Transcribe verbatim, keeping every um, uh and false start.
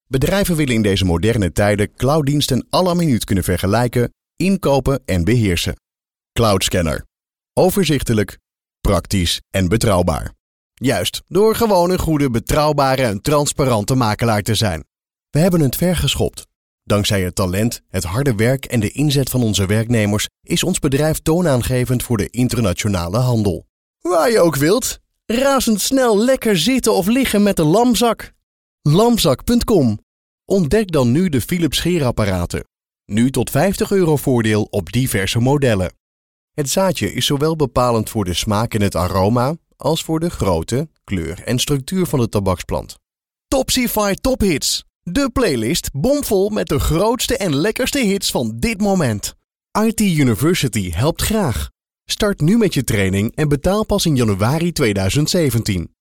Bedrijven willen in deze moderne tijden clouddiensten à la minuut kunnen vergelijken, inkopen en beheersen. Cloudscanner. Overzichtelijk, praktisch en betrouwbaar. Juist, door gewoon een goede, betrouwbare en transparante makelaar te zijn. We hebben het ver geschopt. Dankzij het talent, het harde werk en de inzet van onze werknemers is ons bedrijf toonaangevend voor de internationale handel. Waar je ook wilt, razendsnel lekker zitten of liggen met de Lamzak. Lamzak punt com. Ontdek dan nu de Philips scheerapparaten. Nu tot vijftig euro voordeel op diverse modellen. Het zaadje is zowel bepalend voor de smaak en het aroma als voor de grootte, kleur en structuur van de tabaksplant. Topsy-Fi Top Hits. De playlist bomvol met de grootste en lekkerste hits van dit moment. I T University helpt graag. Start nu met je training en betaal pas in januari tweeduizend zeventien.